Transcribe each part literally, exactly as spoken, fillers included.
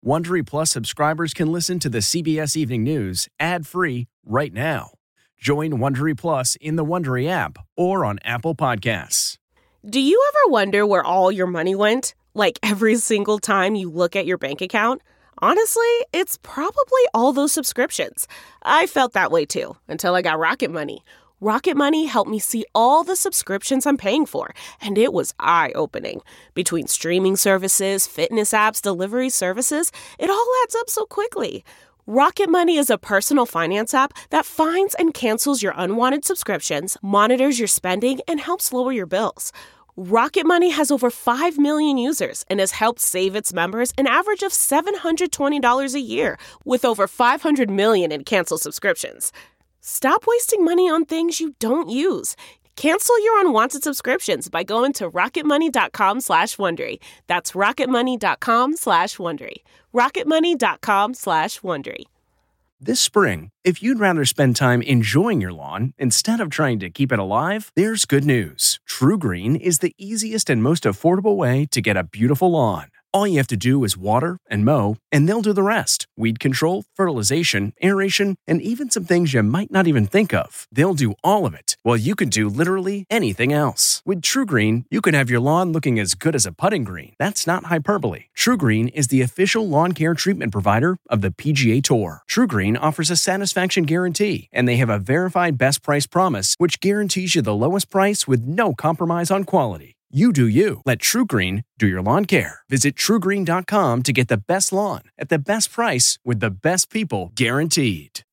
Wondery Plus subscribers can listen to the C B S Evening News ad-free right now. Join Wondery Plus in the Wondery app or on Apple Podcasts. Do you ever wonder where all your money went? Like every single time you look at your bank account? Honestly, it's probably all those subscriptions. I felt that way too, until I got Rocket Money. Rocket Money helped me see all the subscriptions I'm paying for, and it was eye-opening. Between streaming services, fitness apps, delivery services, it all adds up so quickly. Rocket Money is a personal finance app that finds and cancels your unwanted subscriptions, monitors your spending, and helps lower your bills. Rocket Money has over five million users and has helped save its members an average of seven hundred twenty dollars a year, with over five hundred million in canceled subscriptions. Stop wasting money on things you don't use. Cancel your unwanted subscriptions by going to rocketmoney.com slash Wondery. That's rocketmoney.com slash Wondery. rocketmoney.com slash Wondery. This spring, if you'd rather spend time enjoying your lawn instead of trying to keep it alive, there's good news. True Green is the easiest and most affordable way to get a beautiful lawn. All you have to do is water and mow, and they'll do the rest. Weed control, fertilization, aeration, and even some things you might not even think of. They'll do all of it, while you can do literally anything else. With True Green, you can have your lawn looking as good as a putting green. That's not hyperbole. True Green is the official lawn care treatment provider of the P G A Tour. True Green offers a satisfaction guarantee, and they have a verified best price promise, which guarantees you the lowest price with no compromise on quality. You do you. Let True Green do your lawn care. Visit true green dot com to get the best lawn at the best price with the best people guaranteed.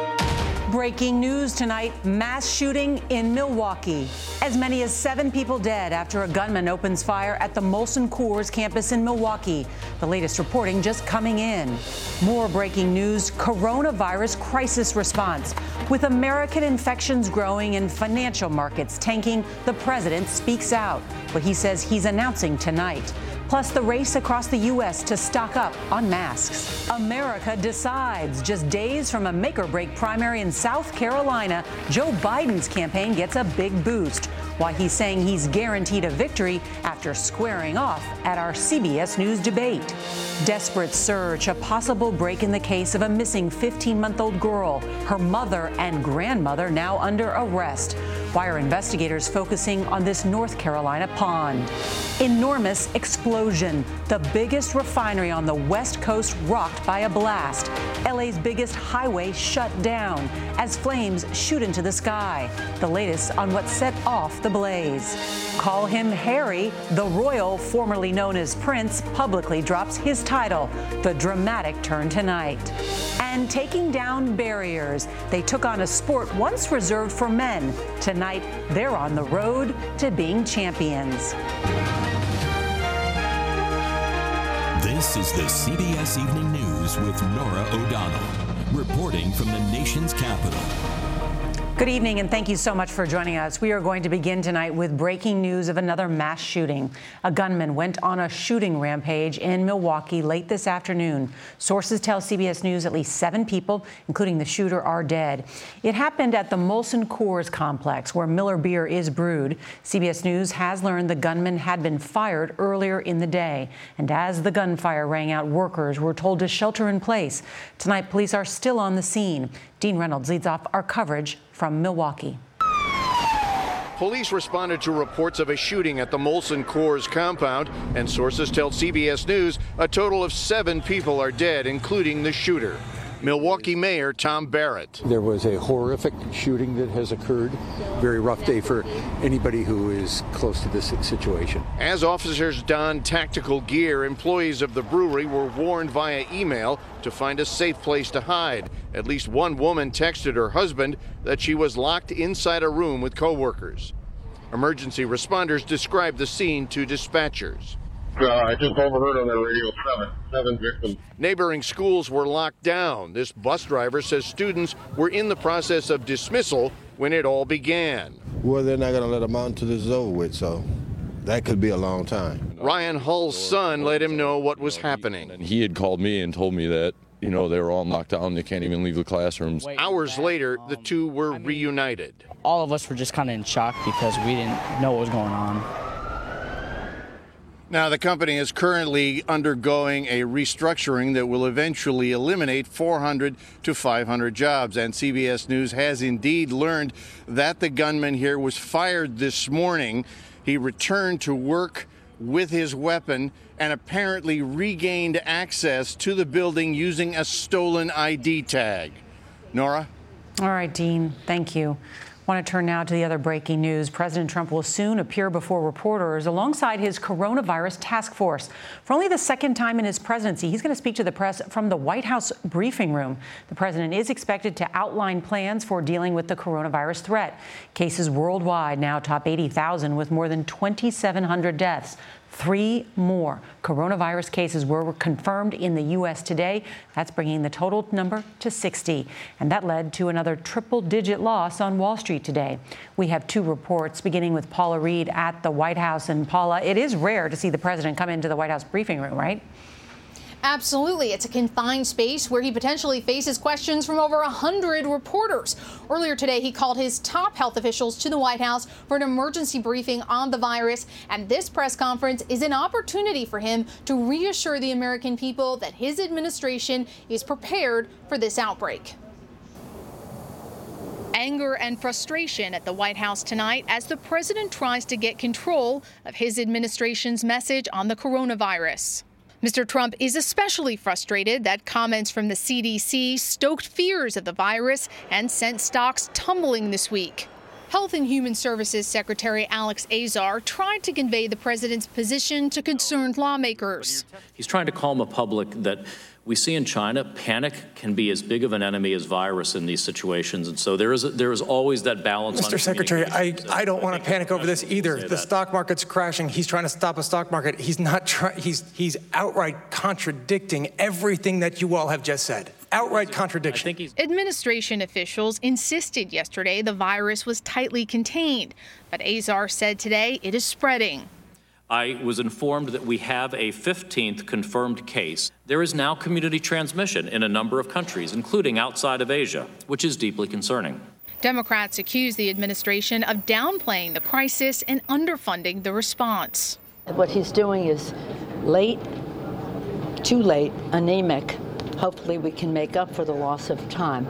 Breaking news tonight, mass shooting in Milwaukee. As many as seven people dead after a gunman opens fire at the Molson Coors campus in Milwaukee. The latest reporting just coming in. More breaking news, coronavirus crisis response. With American infections growing and financial markets tanking, the president speaks out. What he says he's announcing tonight. Plus the race across the U S to stock up on masks. America decides. Just days from a make-or-break primary in South Carolina, Joe Biden's campaign gets a big boost. Why he's saying he's guaranteed a victory after squaring off at our C B S News debate. Desperate search, a possible break in the case of a missing fifteen-month-old girl. Her mother and grandmother now under arrest. Why are investigators focusing on this North Carolina pond? Enormous explosion. The biggest refinery on the West Coast rocked by a blast. L A's biggest highway shut down as flames shoot into the sky. The latest on what set off the blaze. Call him Harry. The royal, formerly known as Prince, publicly drops his title. The dramatic turn tonight. And taking down barriers. They took on a sport once reserved for men. Tonight, they're on the road to being champions. This is the C B S Evening News with Norah O'Donnell, reporting from the nation's capital. Good evening, and thank you so much for joining us. We are going to begin tonight with breaking news of another mass shooting. A gunman went on a shooting rampage in Milwaukee late this afternoon. Sources tell C B S News at least seven people, including the shooter, are dead. It happened at the Molson Coors complex, where Miller beer is brewed. C B S News has learned the gunman had been fired earlier in the day. And as the gunfire rang out, workers were told to shelter in place. Tonight, police are still on the scene. Dean Reynolds leads off our coverage from Milwaukee. Police responded to reports of a shooting at the Molson Coors compound, and sources tell C B S News a total of seven people are dead, including the shooter. Milwaukee Mayor Tom Barrett. There was a horrific shooting that has occurred. Very rough day for anybody who is close to this situation. As officers donned tactical gear, employees of the brewery were warned via email to find a safe place to hide. At least one woman texted her husband that she was locked inside a room with coworkers. Emergency responders described the scene to dispatchers. Uh, I just overheard on the radio seven, seven victims. Neighboring schools were locked down. This bus driver says students were in the process of dismissal when it all began. Well, they're not going to let them out until this is over with, so that could be a long time. Ryan Hull's son let him know what was happening. And he had called me and told me that, you know, they were all knocked down. They can't even leave the classrooms. Hours later, the two were reunited. All of us were just kind of in shock because we didn't know what was going on. Now, the company is currently undergoing a restructuring that will eventually eliminate four hundred to five hundred jobs. And C B S News has indeed learned that the gunman here was fired this morning. He returned to work with his weapon and apparently regained access to the building using a stolen I D tag. Nora? All right, Dean, thank you. I want to turn now to the other breaking news. President Trump will soon appear before reporters alongside his coronavirus task force. For only the second time in his presidency, he's going to speak to the press from the White House briefing room. The president is expected to outline plans for dealing with the coronavirus threat. Cases worldwide now top eighty thousand with more than twenty-seven hundred deaths. Three more coronavirus cases were confirmed in the U S today. That's bringing the total number to sixty. And that led to another triple-digit loss on Wall Street today. We have two reports, beginning with Paula Reed at the White House. And Paula, it is rare to see the president come into the White House briefing room, right? Absolutely. It's a confined space where he potentially faces questions from over one hundred reporters. Earlier today, he called his top health officials to the White House for an emergency briefing on the virus. And this press conference is an opportunity for him to reassure the American people that his administration is prepared for this outbreak. Anger and frustration at the White House tonight as the president tries to get control of his administration's message on the coronavirus. Mister Trump is especially frustrated that comments from the C D C stoked fears of the virus and sent stocks tumbling this week. Health and Human Services Secretary Alex Azar tried to convey the president's position to concerned lawmakers. He's trying to calm a public that we see in China. Panic can be as big of an enemy as virus in these situations. And so there is a, there is always that balance. Mister Secretary, I, I don't want to panic over this either. The stock market's crashing. He's trying to stop a stock market. He's not trying. He's, he's outright contradicting everything that you all have just said. Outright contradiction. Administration officials insisted yesterday the virus was tightly contained, but Azar said today it is spreading. I was informed that we have a fifteenth confirmed case. There is now community transmission in a number of countries, including outside of Asia, which is deeply concerning. Democrats accuse the administration of downplaying the crisis and underfunding the response. What he's doing is late, too late, anemic. Hopefully we can make up for the loss of time.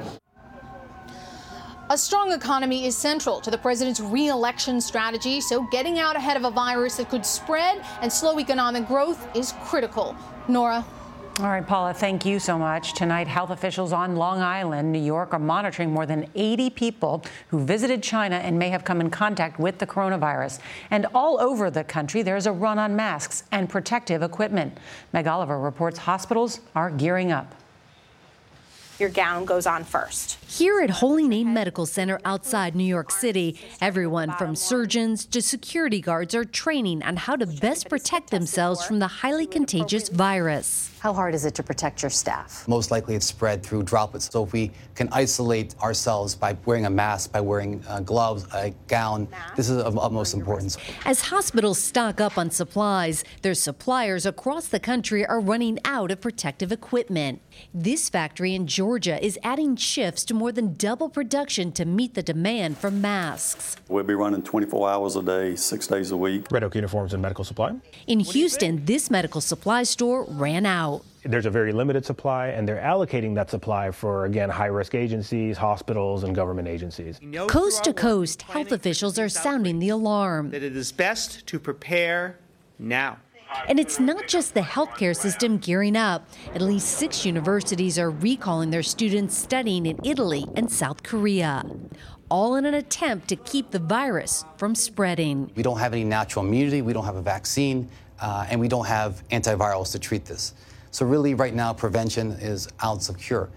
A strong economy is central to the president's re-election strategy, so getting out ahead of a virus that could spread and slow economic growth is critical. Nora? All right, Paula, thank you so much. Tonight, health officials on Long Island, New York, are monitoring more than eighty people who visited China and may have come in contact with the coronavirus. And all over the country, there's a run on masks and protective equipment. Meg Oliver reports hospitals are gearing up. Your gown goes on first. Here at Holy Name Medical Center outside New York City, everyone from surgeons to security guards are training on how to best protect themselves from the highly contagious virus. How hard is it to protect your staff? Most likely it's spread through droplets. So if we can isolate ourselves by wearing a mask, by wearing uh, gloves, a gown, this is of utmost importance. As hospitals stock up on supplies, their suppliers across the country are running out of protective equipment. This factory in Georgia is adding shifts to more than double production to meet the demand for masks. We'll be running twenty-four hours a day, six days a week. Red Oak Uniforms and Medical Supply. In Houston, this medical supply store ran out. There's a very limited supply, and they're allocating that supply for, again, high-risk agencies, hospitals, and government agencies. Coast to coast, health officials are sounding the alarm. That it is best to prepare now. And it's not just the healthcare system gearing up. At least six universities are recalling their students studying in Italy and South Korea, all in an attempt to keep the virus from spreading. We don't have any natural immunity, we don't have a vaccine, uh, and we don't have antivirals to treat this. So really, right now, prevention is ounce of cure.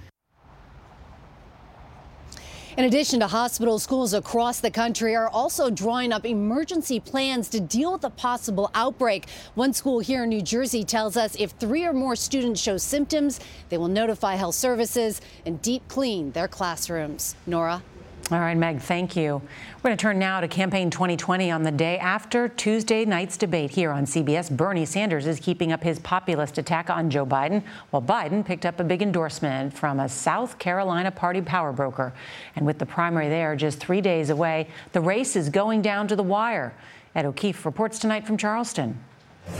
In addition to hospitals, schools across the country are also drawing up emergency plans to deal with a possible outbreak. One school here in New Jersey tells us if three or more students show symptoms, they will notify health services and deep clean their classrooms. Nora? All right, Meg, thank you. We're going to turn now to Campaign twenty twenty. On the day after Tuesday night's debate here on C B S, Bernie Sanders is keeping up his populist attack on Joe Biden, while Biden picked up a big endorsement from a South Carolina party power broker. And with the primary there just three days away, the race is going down to the wire. Ed O'Keefe reports tonight from Charleston.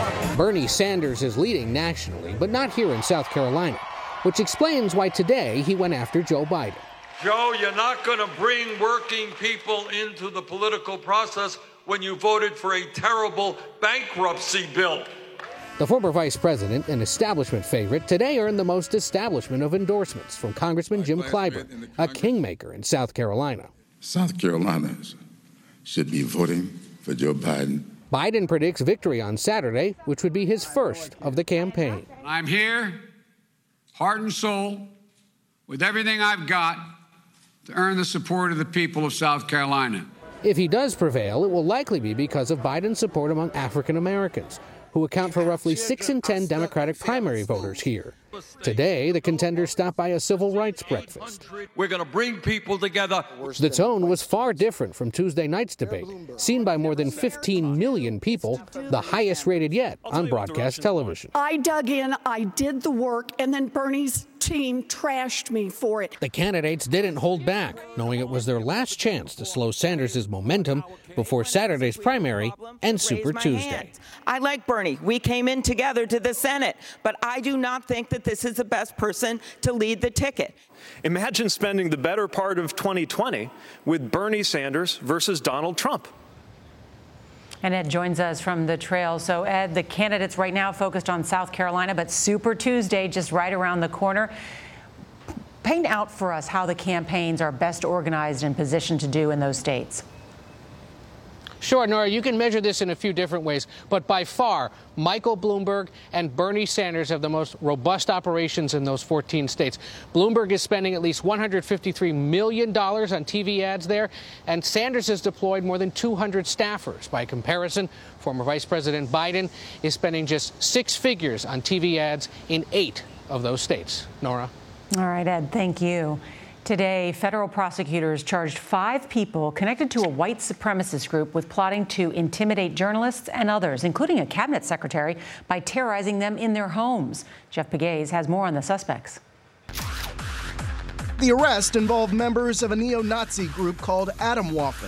Bernie Sanders is leading nationally, but not here in South Carolina, which explains why today he went after Joe Biden. Joe, you're not going to bring working people into the political process when you voted for a terrible bankruptcy bill. The former vice president, an establishment favorite, today earned the most establishment of endorsements from Congressman Jim Clyburn, a kingmaker in South Carolina. South Carolinians should be voting for Joe Biden. Biden predicts victory on Saturday, which would be his first of the campaign. I'm here, heart and soul, with everything I've got to earn the support of the people of South Carolina. If he does prevail, it will likely be because of Biden's support among African Americans, who account for roughly six in ten Democratic primary voters here. Today, the contenders stopped by a civil rights breakfast. We're going to bring people together. The tone was far different from Tuesday night's debate, seen by more than fifteen million people, the highest rated yet on broadcast television. I dug in, I did the work, and then Bernie's team trashed me for it. The candidates didn't hold back, knowing it was their last chance to slow Sanders' momentum before Saturday's primary and Super Tuesday. I like Bernie. We came in together to the Senate, but I do not think that this is the best person to lead the ticket. Imagine spending the better part of twenty twenty with Bernie Sanders versus Donald Trump. And Ed joins us from the trail. So, Ed, the candidates right now focused on South Carolina, but Super Tuesday just right around the corner. Paint out for us how the campaigns are best organized and positioned to do in those states. Sure, Nora, you can measure this in a few different ways, but by far, Michael Bloomberg and Bernie Sanders have the most robust operations in those fourteen states. Bloomberg is spending at least one hundred fifty-three million dollars on T V ads there, and Sanders has deployed more than two hundred staffers. By comparison, former Vice President Biden is spending just six figures on T V ads in eight of those states. Nora? All right, Ed, thank you. Today, federal prosecutors charged five people connected to a white supremacist group with plotting to intimidate journalists and others, including a cabinet secretary, by terrorizing them in their homes. Jeff Pegues has more on the suspects. The arrest involved members of a neo-Nazi group called Atomwaffen,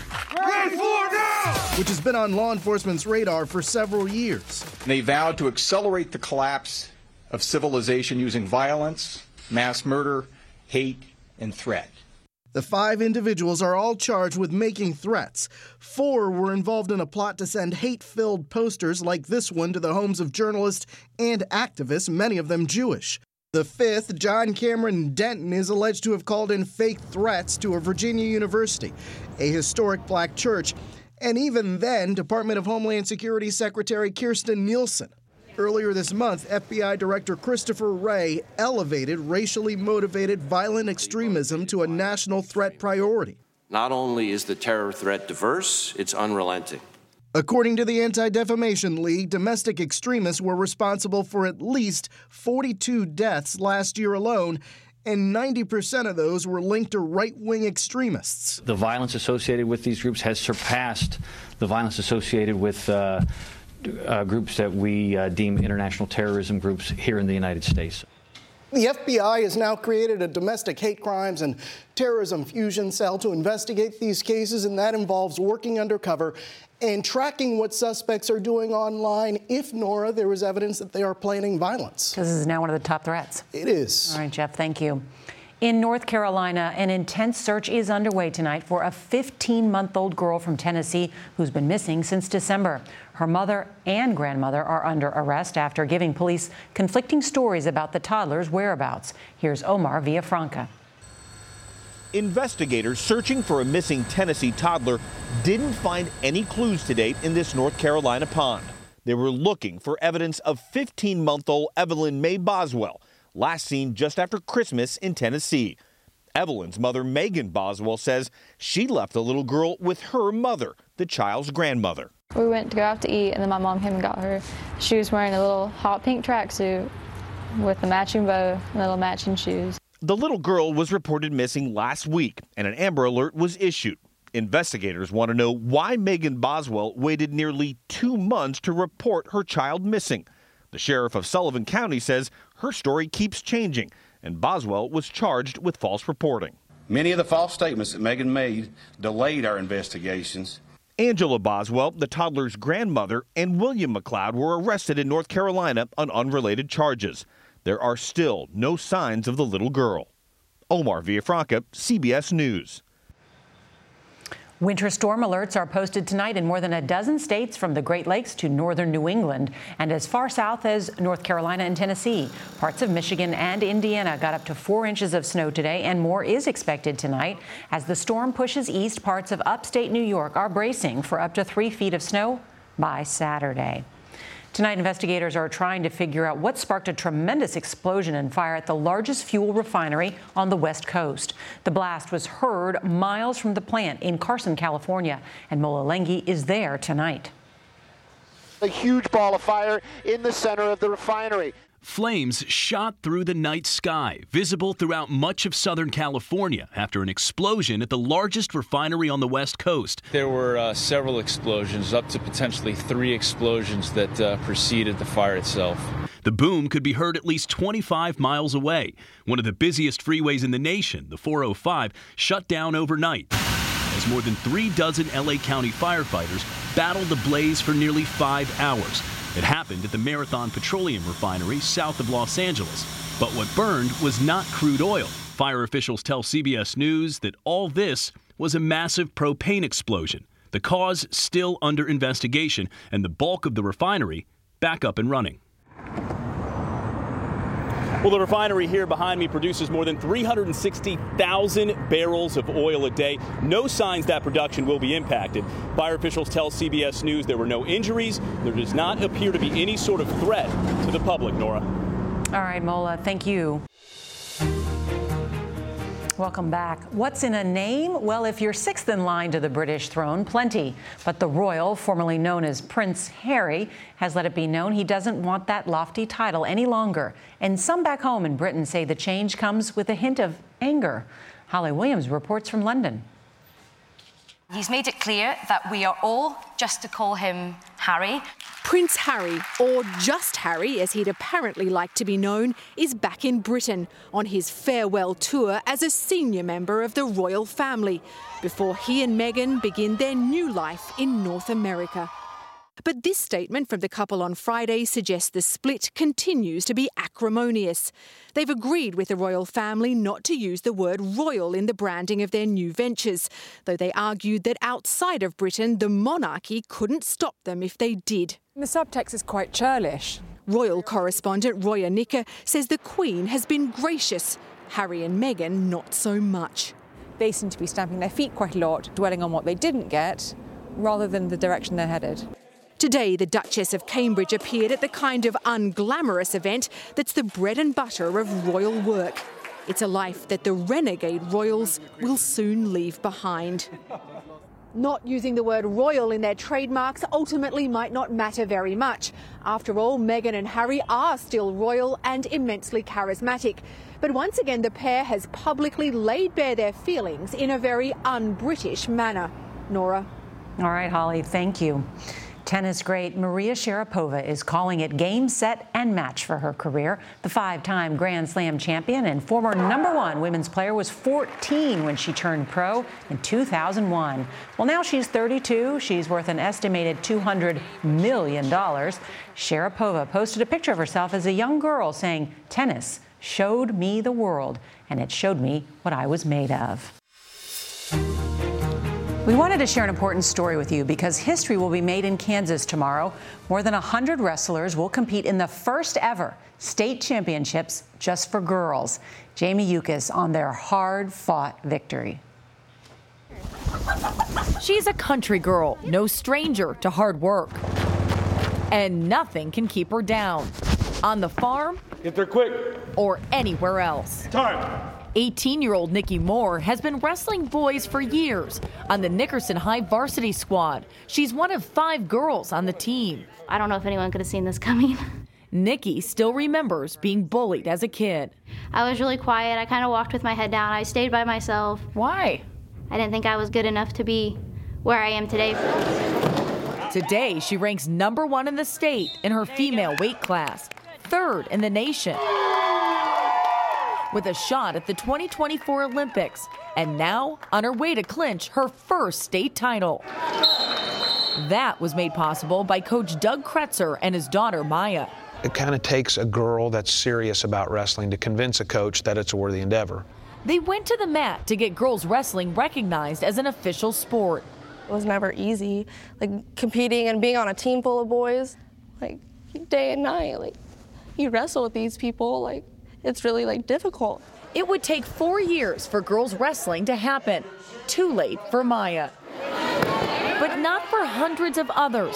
which has been on law enforcement's radar for several years. They vowed to accelerate the collapse of civilization using violence, mass murder, hate, and threat. The five individuals are all charged with making threats. Four were involved in a plot to send hate-filled posters like this one to the homes of journalists and activists, many of them Jewish. The fifth, John Cameron Denton, is alleged to have called in fake threats to a Virginia university, a historic black church, and even then, Department of Homeland Security Secretary Kirstjen Nielsen. Earlier this month, F B I Director Christopher Wray elevated racially motivated violent extremism to a national threat priority. Not only is the terror threat diverse, it's unrelenting. According to the Anti-Defamation League, domestic extremists were responsible for at least forty-two deaths last year alone, and ninety percent of those were linked to right-wing extremists. The violence associated with these groups has surpassed the violence associated with uh, Uh, groups that we uh, deem international terrorism groups here in the United States. The F B I has now created a domestic hate crimes and terrorism fusion cell to investigate these cases, and that involves working undercover and tracking what suspects are doing online if, Nora, there is evidence that they are planning violence. This is now one of the top threats. It is. All right, Jeff, thank you. In North Carolina, an intense search is underway tonight for a fifteen-month-old girl from Tennessee who's been missing since December. Her mother and grandmother are under arrest after giving police conflicting stories about the toddler's whereabouts. Here's Omar Villafranca. Investigators searching for a missing Tennessee toddler didn't find any clues to date in this North Carolina pond. They were looking for evidence of fifteen-month-old Evelyn Mae Boswell, last seen just after Christmas in Tennessee. Evelyn's mother, Megan Boswell, says she left the little girl with her mother, the child's grandmother. We went to go out to eat, and then my mom came and got her. She was wearing a little hot pink tracksuit with a matching bow and little matching shoes. The little girl was reported missing last week, and an Amber Alert was issued. Investigators want to know why Megan Boswell waited nearly two months to report her child missing. The sheriff of Sullivan County says her story keeps changing, and Boswell was charged with false reporting. Many of the false statements that Megan made delayed our investigations Angela Boswell, the toddler's grandmother, and William McLeod were arrested in North Carolina on unrelated charges. There are still no signs of the little girl. Omar Villafranca, C B S News. Winter storm alerts are posted tonight in more than a dozen states from the Great Lakes to northern New England and as far south as North Carolina and Tennessee. Parts of Michigan and Indiana got up to four inches of snow today, and more is expected tonight. As the storm pushes east, parts of upstate New York are bracing for up to three feet of snow by Saturday. Tonight, investigators are trying to figure out what sparked a tremendous explosion and fire at the largest fuel refinery on the West Coast. The blast was heard miles from the plant in Carson, California, and Mola Lenghi is there tonight. A huge ball of fire in the center of the refinery. Flames shot through the night sky, visible throughout much of Southern California after an explosion at the largest refinery on the West Coast. There were uh, several explosions, up to potentially three explosions that uh, preceded the fire itself. The boom could be heard at least twenty-five miles away. One of the busiest freeways in the nation, the four oh five, shut down overnight as more than three dozen L A County firefighters battled the blaze for nearly five hours. It happened at the Marathon Petroleum Refinery south of Los Angeles. But what burned was not crude oil. Fire officials tell C B S News that all this was a massive propane explosion. The cause still under investigation, and the bulk of the refinery back up and running. Well, the refinery here behind me produces more than three hundred sixty thousand barrels of oil a day. No signs that production will be impacted. Fire officials tell C B S News there were no injuries. There does not appear to be any sort of threat to the public, Nora. All right, Mola, thank you. Welcome back. What's in a name? Well, if you're sixth in line to the British throne, plenty. But the royal, formerly known as Prince Harry, has let it be known he doesn't want that lofty title any longer. And some back home in Britain say the change comes with a hint of anger. Holly Williams reports from London. He's made it clear that we are all just to call him Harry. Prince Harry, or just Harry as he'd apparently like to be known, is back in Britain on his farewell tour as a senior member of the royal family before he and Meghan begin their new life in North America. But this statement from the couple on Friday suggests the split continues to be acrimonious. They've agreed with the royal family not to use the word royal in the branding of their new ventures, though they argued that outside of Britain, the monarchy couldn't stop them if they did. The subtext is quite churlish. Royal correspondent Roya Nicker says the Queen has been gracious. Harry and Meghan not so much. They seem to be stamping their feet quite a lot, dwelling on what they didn't get, rather than the direction they're headed. Today, the Duchess of Cambridge appeared at the kind of unglamorous event that's the bread and butter of royal work. It's a life that the renegade royals will soon leave behind. Not using the word royal in their trademarks ultimately might not matter very much. After all, Meghan and Harry are still royal and immensely charismatic. But once again, the pair has publicly laid bare their feelings in a very un-British manner. Nora. All right, Holly, thank you. Tennis great Maria Sharapova is calling it game, set, and match for her career. The five-time Grand Slam champion and former number one women's player was fourteen when she turned pro in two thousand one. Well, now she's thirty-two. She's worth an estimated two hundred million dollars. Sharapova posted a picture of herself as a young girl saying, "Tennis showed me the world, and it showed me what I was made of." We wanted to share an important story with you because history will be made in Kansas tomorrow. More than one hundred wrestlers will compete in the first ever state championships just for girls. Jamie Yukas on their hard-fought victory. She's a country girl, no stranger to hard work. And nothing can keep her down. On the farm, get there quick, or anywhere else. Time. eighteen-year-old Nikki Moore has been wrestling boys for years on the Nickerson High varsity squad. She's one of five girls on the team. I don't know if anyone could have seen this coming. Nikki still remembers being bullied as a kid. I was really quiet. I kind of walked with my head down. I stayed by myself. Why? I didn't think I was good enough to be where I am today. Today, she ranks number one in the state in her female weight class, third in the nation. With a shot at the twenty twenty-four Olympics, and now on her way to clinch her first state title. That was made possible by Coach Doug Kretzer and his daughter, Maya. It kind of takes a girl that's serious about wrestling to convince a coach that it's a worthy endeavor. They went to the mat to get girls wrestling recognized as an official sport. It was never easy, like competing and being on a team full of boys, like day and night. Like you wrestle with these people, like it's really like difficult. It would take four years for girls wrestling to happen. Too late for Maya. But not for hundreds of others.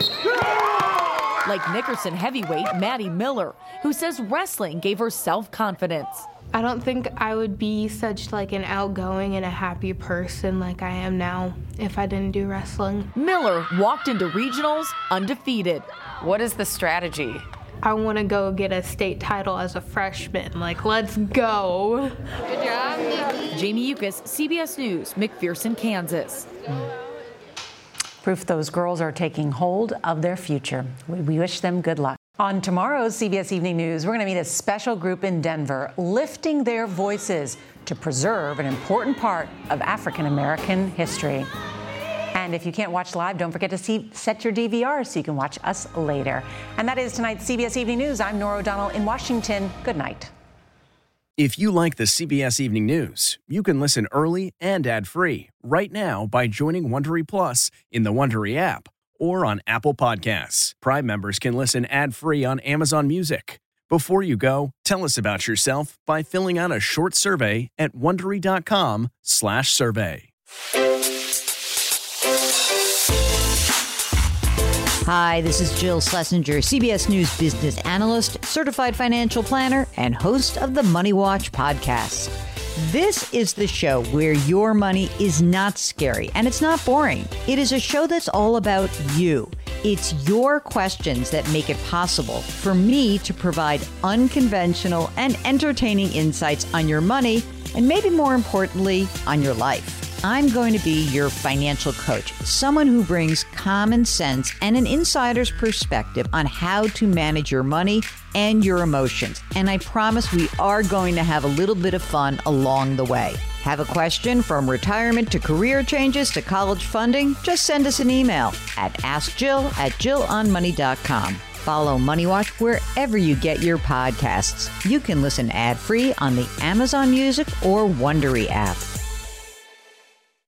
Like Nickerson heavyweight Maddie Miller, who says wrestling gave her self-confidence. I don't think I would be such like an outgoing and a happy person like I am now if I didn't do wrestling. Miller walked into regionals undefeated. What is the strategy? I want to go get a state title as a freshman. Like, let's go. Good job, Nikki. Jamie Yukas, C B S News, McPherson, Kansas. Proof those girls are taking hold of their future. We, we wish them good luck. On tomorrow's C B S Evening News, we're going to meet a special group in Denver lifting their voices to preserve an important part of African American history. And if you can't watch live, don't forget to see, set your D V R so you can watch us later. And that is tonight's C B S Evening News. I'm Norah O'Donnell in Washington. Good night. If you like the C B S Evening News, you can listen early and ad-free right now by joining Wondery Plus in the Wondery app or on Apple Podcasts. Prime members can listen ad-free on Amazon Music. Before you go, tell us about yourself by filling out a short survey at Wondery.com slash survey. Hi, this is Jill Schlesinger, C B S News business analyst, certified financial planner, and host of the Money Watch podcast. This is the show where your money is not scary and it's not boring. It is a show that's all about you. It's your questions that make it possible for me to provide unconventional and entertaining insights on your money and maybe more importantly, on your life. I'm going to be your financial coach, someone who brings common sense and an insider's perspective on how to manage your money and your emotions. And I promise we are going to have a little bit of fun along the way. Have a question from retirement to career changes to college funding? Just send us an email at askjill at jill on money dot com. Follow Money Watch wherever you get your podcasts. You can listen ad-free on the Amazon Music or Wondery app.